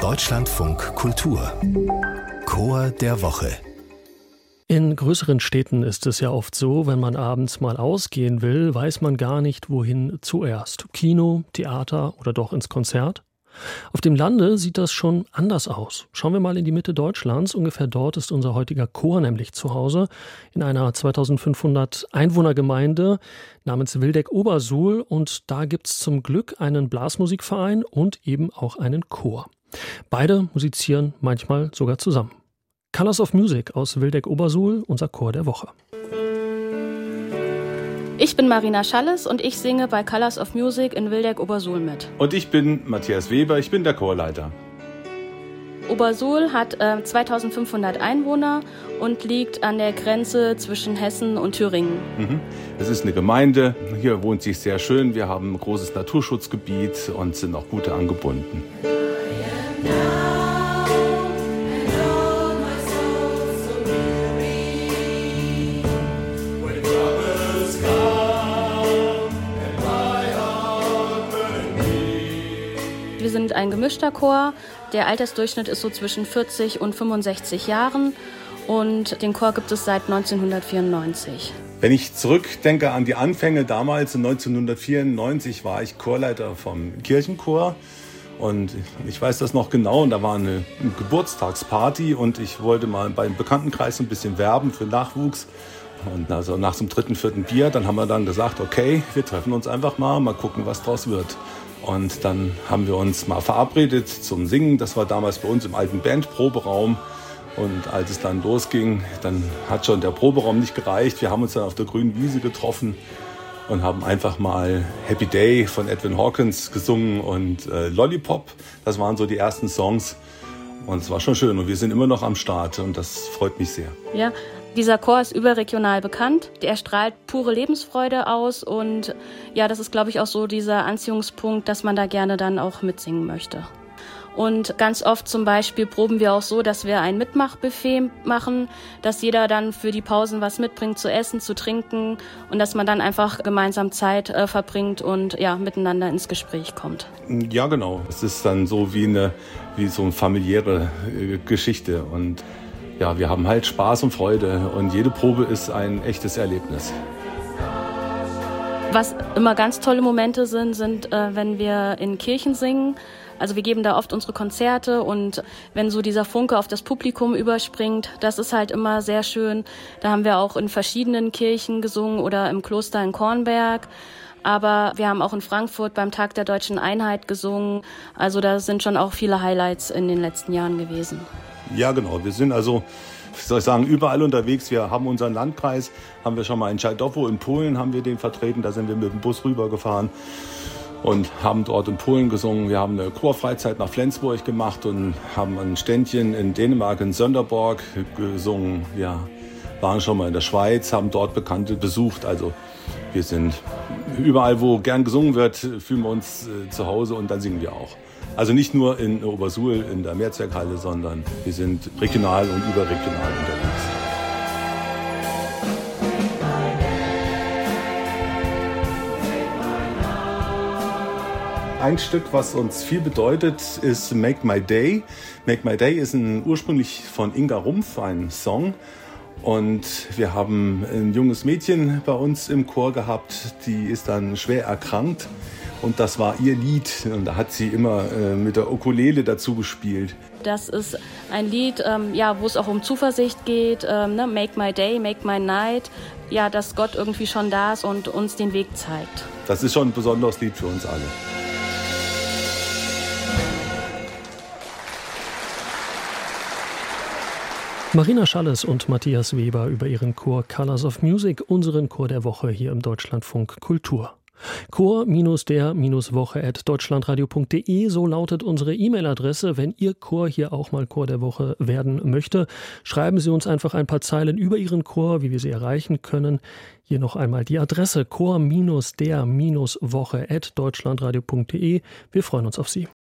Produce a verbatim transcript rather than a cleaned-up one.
Deutschlandfunk Kultur Chor der Woche. In größeren Städten ist es ja oft so, wenn man abends mal ausgehen will, weiß man gar nicht, wohin zuerst. Kino, Theater oder doch ins Konzert? Auf dem Lande sieht das schon anders aus. Schauen wir mal in die Mitte Deutschlands. Ungefähr dort ist unser heutiger Chor nämlich zu Hause. In einer zweitausendfünfhundert Einwohnergemeinde namens Wildeck-Obersuhl. Und da gibt's zum Glück einen Blasmusikverein und eben auch einen Chor. Beide musizieren manchmal sogar zusammen. Colors of Music aus Wildeck-Obersuhl, unser Chor der Woche. Ich bin Marina Schalles und ich singe bei Colors of Music in Wildeck-Obersuhl mit. Und ich bin Matthias Weber, ich bin der Chorleiter. Obersuhl hat äh, zweitausendfünfhundert Einwohner und liegt an der Grenze zwischen Hessen und Thüringen. Mhm. Es ist eine Gemeinde, hier wohnt sich sehr schön, wir haben ein großes Naturschutzgebiet und sind auch gut angebunden. Wir sind ein gemischter Chor. Der Altersdurchschnitt ist so zwischen vierzig und fünfundsechzig Jahren und den Chor gibt es seit neunzehnhundertvierundneunzig. Wenn ich zurückdenke an die Anfänge damals, neunzehnhundertvierundneunzig, war ich Chorleiter vom Kirchenchor und ich weiß das noch genau. Und da war eine Geburtstagsparty und ich wollte mal beim Bekanntenkreis ein bisschen werben für Nachwuchs. Und also nach dem dritten, vierten Bier, dann haben wir dann gesagt, okay, wir treffen uns einfach mal, mal gucken, was draus wird. Und dann haben wir uns mal verabredet zum Singen. Das war damals bei uns im alten Bandproberaum. Und als es dann losging, dann hat schon der Proberaum nicht gereicht. Wir haben uns dann auf der grünen Wiese getroffen und haben einfach mal Happy Day von Edwin Hawkins gesungen und äh, Lollipop. Das waren so die ersten Songs. Und es war schon schön. Und wir sind immer noch am Start und das freut mich sehr. Ja. Dieser Chor ist überregional bekannt. Der strahlt pure Lebensfreude aus und ja, das ist, glaube ich, auch so dieser Anziehungspunkt, dass man da gerne dann auch mitsingen möchte. Und ganz oft zum Beispiel proben wir auch so, dass wir ein Mitmachbuffet machen, dass jeder dann für die Pausen was mitbringt zu essen, zu trinken und dass man dann einfach gemeinsam Zeit äh, verbringt und ja, miteinander ins Gespräch kommt. Ja, genau. Es ist dann so wie eine, wie so eine familiäre äh, Geschichte und ja, wir haben halt Spaß und Freude und jede Probe ist ein echtes Erlebnis. Was immer ganz tolle Momente sind, sind, äh, wenn wir in Kirchen singen. Also wir geben da oft unsere Konzerte und wenn so dieser Funke auf das Publikum überspringt, das ist halt immer sehr schön. Da haben wir auch in verschiedenen Kirchen gesungen oder im Kloster in Kornberg. Aber wir haben auch in Frankfurt beim Tag der Deutschen Einheit gesungen. Also da sind schon auch viele Highlights in den letzten Jahren gewesen. Ja, genau. Wir sind also, wie soll ich sagen, überall unterwegs. Wir haben unseren Landkreis, haben wir schon mal in Czajdowo in Polen haben wir den vertreten. Da sind wir mit dem Bus rübergefahren und haben dort in Polen gesungen. Wir haben eine Chorfreizeit nach Flensburg gemacht und haben ein Ständchen in Dänemark, in Sönderborg gesungen. Wir waren schon mal in der Schweiz, haben dort Bekannte besucht. Also wir sind überall, wo gern gesungen wird, fühlen wir uns äh, zu Hause und dann singen wir auch. Also nicht nur in Obersuhl in der Mehrzweckhalle, sondern wir sind regional und überregional unterwegs. Ein Stück, was uns viel bedeutet, ist Make My Day. Make My Day ist ein, ursprünglich von Inga Rumpf, ein Song. Und wir haben ein junges Mädchen bei uns im Chor gehabt, die ist dann schwer erkrankt. Und das war ihr Lied und da hat sie immer äh, mit der Ukulele dazu gespielt. Das ist ein Lied, ähm, ja, wo es auch um Zuversicht geht, ähm, ne? Make my day, make my night. Ja, dass Gott irgendwie schon da ist und uns den Weg zeigt. Das ist schon ein besonderes Lied für uns alle. Marina Schalles und Matthias Weber über ihren Chor Colors of Music, unseren Chor der Woche hier im Deutschlandfunk Kultur. chor-der-woche at deutschlandradio punkt de, so lautet unsere E-Mail-Adresse. Wenn Ihr Chor hier auch mal Chor der Woche werden möchte, schreiben Sie uns einfach ein paar Zeilen über Ihren Chor, wie wir Sie erreichen können. Hier noch einmal die Adresse chor-der-woche at deutschlandradio punkt de. Wir freuen uns auf Sie.